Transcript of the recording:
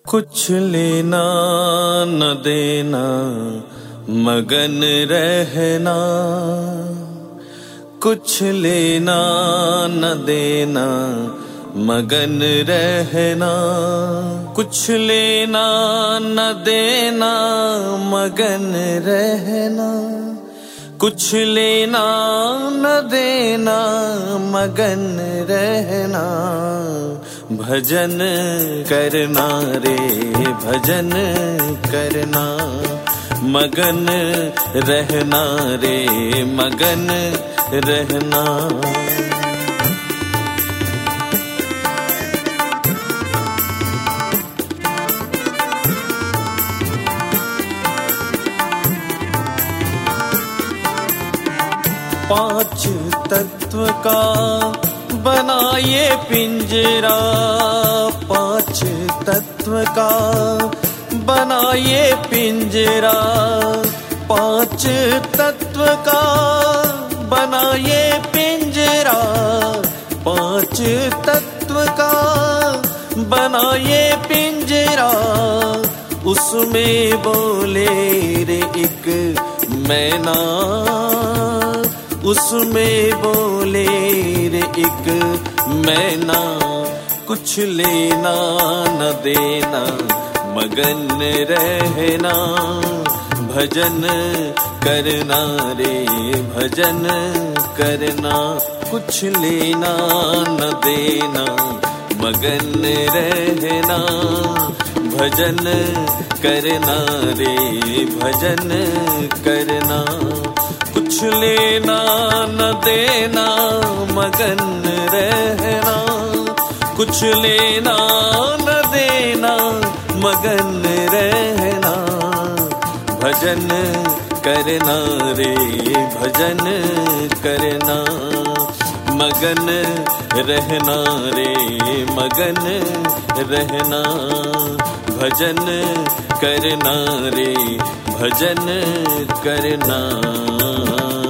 कुछ लेना न देना मगन रहना, कुछ लेना न देना मगन रहना, कुछ लेना न देना मगन रहना, कुछ लेना न देना मगन रहना। भजन करना रे भजन करना, मगन रहना रे मगन रहना। पांच तत्व का बनाए पिंजरा, पांच तत्व का बनाए पिंजरा, पांच तत्व का बनाए पिंजरा, पांच तत्व का बनाए पिंजरा। उसमें बोले रे एक मैना, उसमें बोले रे एक मैना। कुछ लेना न देना मगन रहना, भजन करना रे भजन करना। कुछ लेना न देना मगन रहना, भजन करना रे भजन करना। कुछ लेना न देना मगन रहना, कुछ लेना न देना मगन रहना। भजन करना रे भजन करना, मगन रहना रे मगन रहना। भजन करना रे भजन करना।